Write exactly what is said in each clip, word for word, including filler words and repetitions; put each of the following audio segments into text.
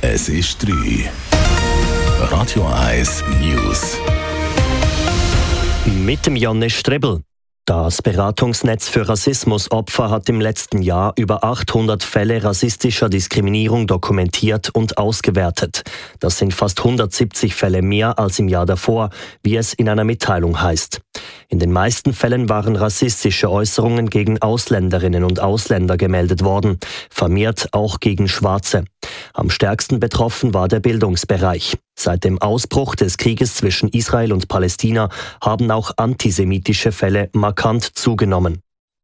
Es ist drei. Radio eins News. Mit dem Janne Strebel. Das Beratungsnetz für Rassismusopfer hat im letzten Jahr über achthundert Fälle rassistischer Diskriminierung dokumentiert und ausgewertet. Das sind fast hundertsiebzig Fälle mehr als im Jahr davor, wie es in einer Mitteilung heißt. In den meisten Fällen waren rassistische Äußerungen gegen Ausländerinnen und Ausländer gemeldet worden, vermehrt auch gegen Schwarze. Am stärksten betroffen war der Bildungsbereich. Seit dem Ausbruch des Krieges zwischen Israel und Palästina haben auch antisemitische Fälle markant zugenommen.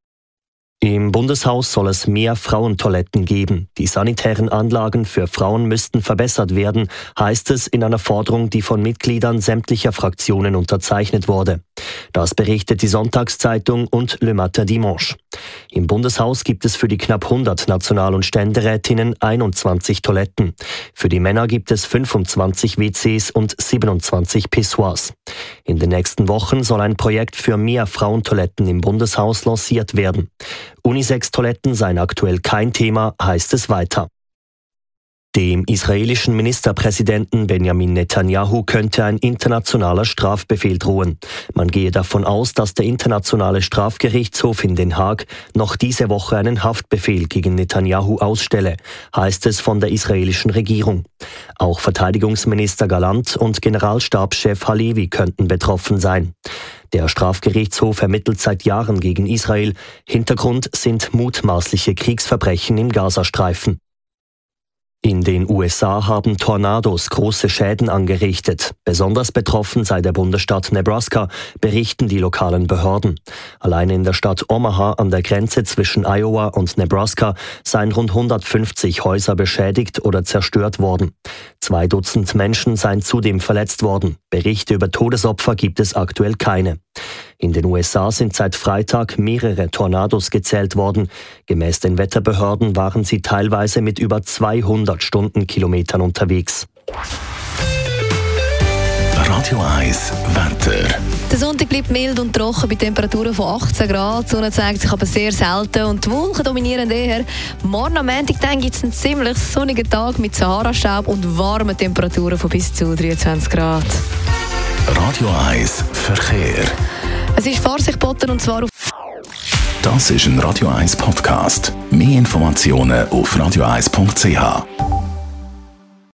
Im Bundeshaus soll es mehr Frauentoiletten geben. Die sanitären Anlagen für Frauen müssten verbessert werden, heißt es in einer Forderung, die von Mitgliedern sämtlicher Fraktionen unterzeichnet wurde. Das berichtet die Sonntagszeitung und Le Matin Dimanche. Im Bundeshaus gibt es für die knapp hundert National- und Ständerätinnen einundzwanzig Toiletten. Für die Männer gibt es fünfundzwanzig W Cs und siebenundzwanzig Pissoirs. In den nächsten Wochen soll ein Projekt für mehr Frauentoiletten im Bundeshaus lanciert werden. Unisex-Toiletten seien aktuell kein Thema, heißt es weiter. Dem israelischen Ministerpräsidenten Benjamin Netanyahu könnte ein internationaler Strafbefehl drohen. Man gehe davon aus, dass der Internationale Strafgerichtshof in Den Haag noch diese Woche einen Haftbefehl gegen Netanyahu ausstelle, heißt es von der israelischen Regierung. Auch Verteidigungsminister Gallant und Generalstabschef Halevi könnten betroffen sein. Der Strafgerichtshof ermittelt seit Jahren gegen Israel. Hintergrund sind mutmaßliche Kriegsverbrechen im Gazastreifen. In den U S A haben Tornados große Schäden angerichtet. Besonders betroffen sei der Bundesstaat Nebraska, berichten die lokalen Behörden. Allein in der Stadt Omaha an der Grenze zwischen Iowa und Nebraska seien rund hundertfünfzig Häuser beschädigt oder zerstört worden. Zwei Dutzend Menschen seien zudem verletzt worden. Berichte über Todesopfer gibt es aktuell keine. In den U S A sind seit Freitag mehrere Tornados gezählt worden. Gemäß den Wetterbehörden waren sie teilweise mit über zweihundert Stundenkilometern unterwegs. Radio eins Wetter. Der Sonntag bleibt mild und trocken bei Temperaturen von achtzehn Grad. Die Sonne zeigt sich aber sehr selten und die Wolken dominieren eher. Morgen am Montag gibt es einen ziemlich sonnigen Tag mit Sahara-Staub und warmen Temperaturen von bis zu dreiundzwanzig Grad. Radio eins Verkehr. Es ist Vorsicht geboten und zwar auf... Das ist ein Radio eins Podcast. Mehr Informationen auf radio eins punkt c h.